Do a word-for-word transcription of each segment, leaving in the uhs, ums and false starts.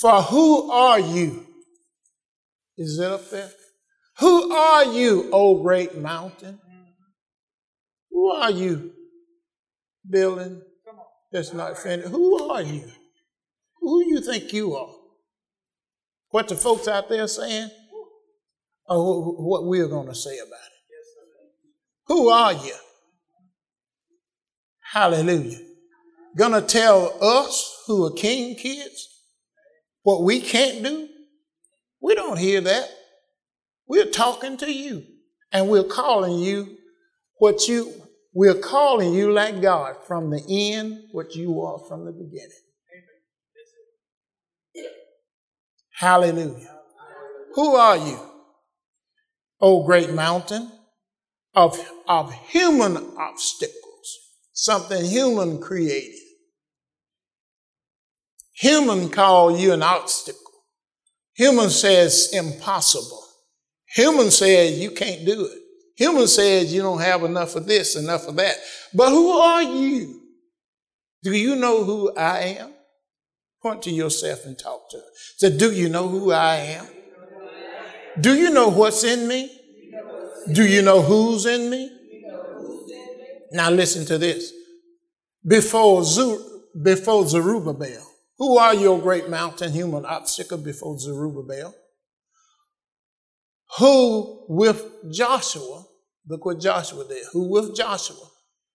For who are you? Is it up there? Who are you, O great mountain? Who are you, building that's not finished? Who are you? Who you think you are? What the folks out there saying? Or what we're going to say about it? Who are you? Hallelujah. Gonna tell us who are king kids what we can't do? We don't hear that. We're talking to you, and we're calling you what you, we're calling you like God from the end, what you are from the beginning. Hallelujah. Who are you, O great mountain of, of human obstacles, something human created? Human call you an obstacle. Human says impossible. Human says you can't do it. Human says you don't have enough of this, enough of that. But who are you? Do you know who I am? Point to yourself and talk to her. Say, do you know who I am? Do you know what's in me? Do you know who's in me? Now listen to this. Before, Zer- before Zerubbabel, who are your great mountain, human obstacle before Zerubbabel? Who with Joshua, look what Joshua did, who with Joshua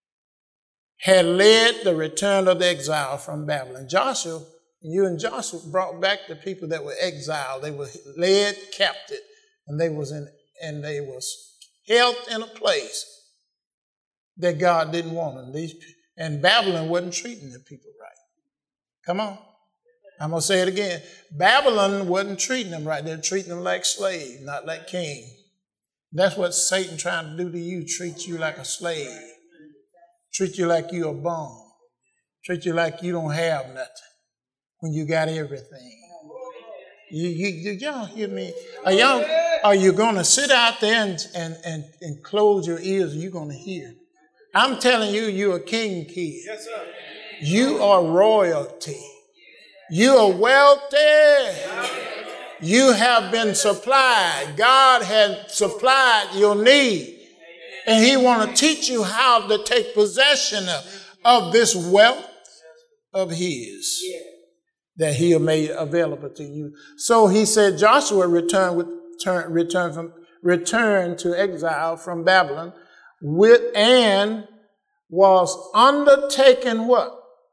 had led the return of the exile from Babylon. Joshua, you and Joshua brought back the people that were exiled. They were led captive, and they was in, and they was held in a place that God didn't want them. These, and Babylon wasn't treating the people right. Come on. I'm going to say it again. Babylon wasn't treating them right. They're treating them like slaves, not like king. That's what Satan trying to do to you, treat you like a slave. Treat you like you're a bum. Treat you like you don't have nothing when you got everything. You, you, you, y'all hear me? Are, y'all, are you going to sit out there and, and, and, and close your ears? Or you going to hear? I'm telling you, you're a king kid. Yes, sir. You are royalty. You are wealthy. You have been supplied. God has supplied your need. And he want to teach you how to take possession of, of this wealth of his that he has made available to you. So he said Joshua returned with turn, return from returned to exile from Babylon with and was undertaking what?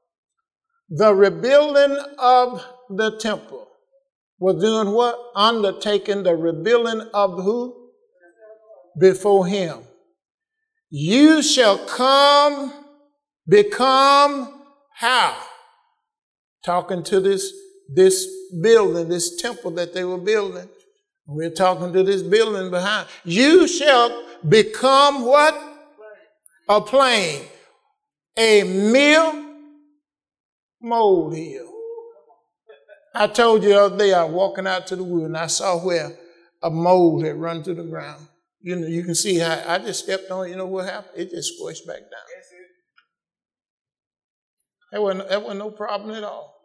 The rebuilding of the temple. Was doing what? Undertaking the rebuilding of who? Before him. You shall come, become how? Talking to this, this building, this temple that they were building. We're talking to this building behind. You shall become what? A plain. A mere molehill. I told you the other day I was walking out to the wood and I saw where a mole had run to the ground. You know, you can see how I just stepped on it. You know what happened? It just squished back down. There wasn't, there wasn't no problem at all.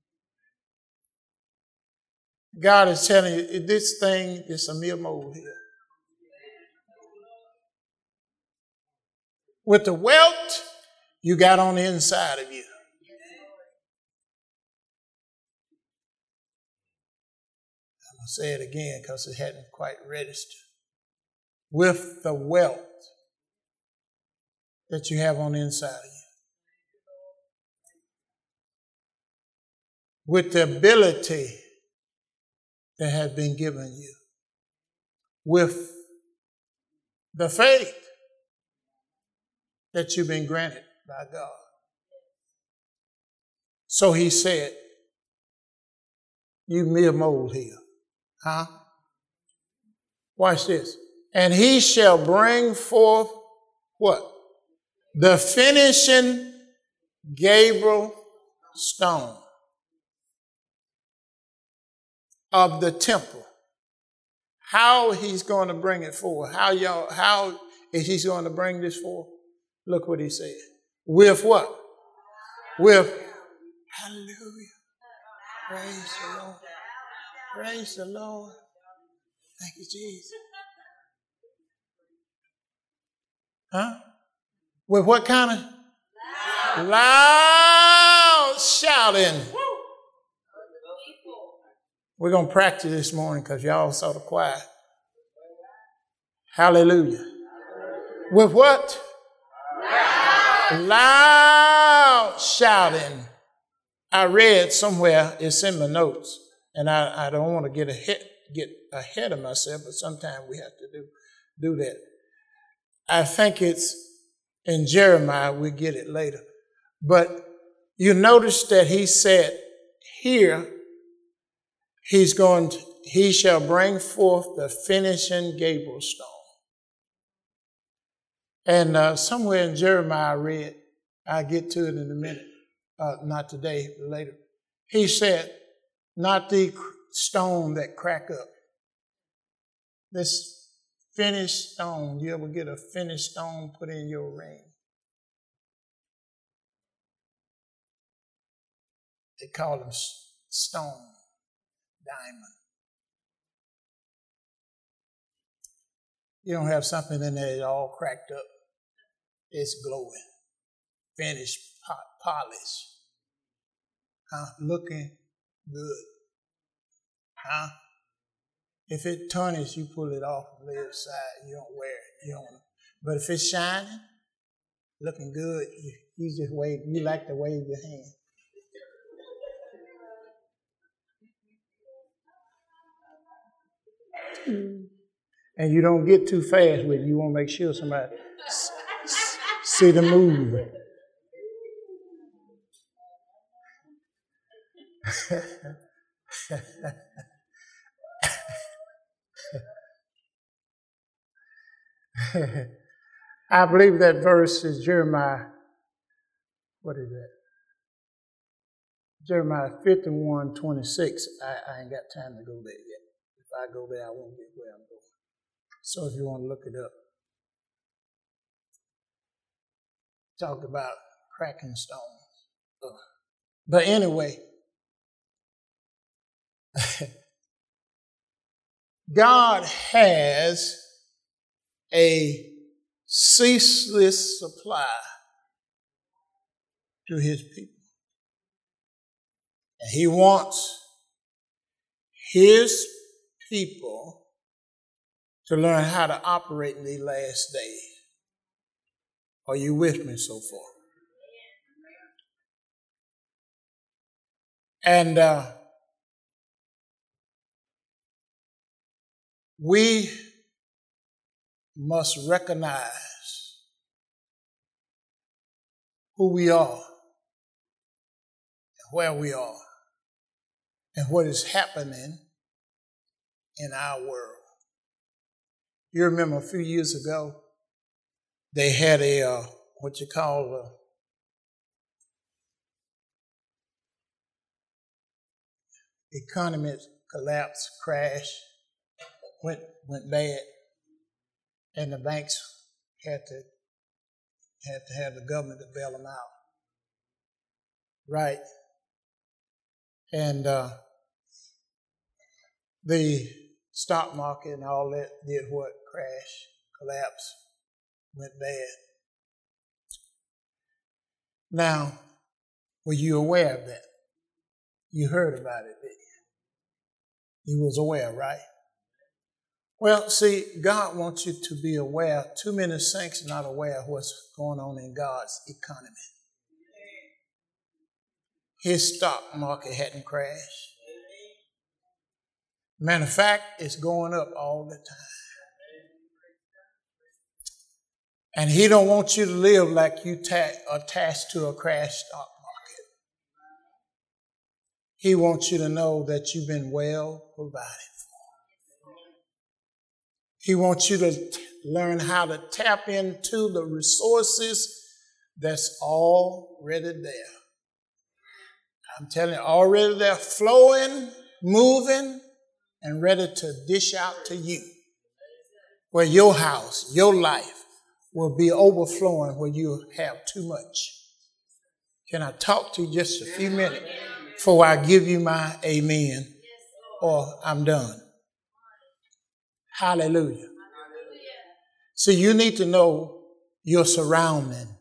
God is telling you, this thing is a mere molehill. With the wealth you got on the inside of you. I'm going to say it again because it hadn't quite registered. With the wealth that you have on the inside of you. With the ability that has been given you. With the faith that you've been granted by God. So he said, you mere molehill. Huh? Watch this. And he shall bring forth what? The finishing Gabriel stone of the temple. How he's going to bring it forward. How y'all, how is he going to bring this forward? Look what he said. With what? With, hallelujah. Praise the Lord. Praise the Lord. Thank you, Jesus. Huh? With what kind of? Loud, Loud shouting. We're going to practice this morning because y'all saw the choir. Hallelujah. With what? Loud. Loud shouting. I read somewhere, it's in my notes, and I, I don't want to get ahead, get ahead of myself, but sometimes we have to do, do that. I think it's in Jeremiah, we'll get it later. But you notice that he said here, he's going to, he shall bring forth the finishing gable stone. And uh, somewhere in Jeremiah I read, I'll get to it in a minute, uh, not today, but later. He said, not the stone that crack up. This finished stone, you ever get a finished stone put in your ring? They call them stone, diamond. You don't have something in there that's all cracked up. It's glowing, finished, polished, huh? Looking good, huh? If it tarnishes, you pull it off and lay it aside. You don't wear it. You don't. But if it's shining, looking good, you, you just wave. You like to wave your hand. And you don't get too fast with it. You want to make sure somebody s- s- see the move. I believe that verse is Jeremiah. What is that? Jeremiah fifty-one twenty-six. I, I ain't got time to go there yet. If I go there, I won't get where I'm going. So if you want to look it up. Talk about cracking stones. Ugh. But anyway, God has a ceaseless supply to his people. And he wants his people to learn how to operate in these last days. Are you with me so far? And uh, we must recognize who we are, where we are, and what is happening in our world. You remember a few years ago, they had a, uh, what you call a economy collapse, crash, went went bad, and the banks had to had to have the government to bail them out. Right. And uh, the stock market and all that did what? Crash, collapse, went bad. Now, were you aware of that? You heard about it, didn't you? You was aware, right? Well, see, God wants you to be aware. Too many saints are not aware of what's going on in God's economy. His stock market hadn't crashed. Matter of fact, it's going up all the time. And he don't want you to live like you ta- attached to a crashed stock market. He wants you to know that you've been well provided for. He wants you to t- learn how to tap into the resources that's already there. I'm telling you, already there, flowing, moving, and ready to dish out to you. Where your house, your life will be overflowing where you have too much. Can I talk to you just a few minutes? before I give you my amen or I'm done. Hallelujah. So you need to know your surrounding.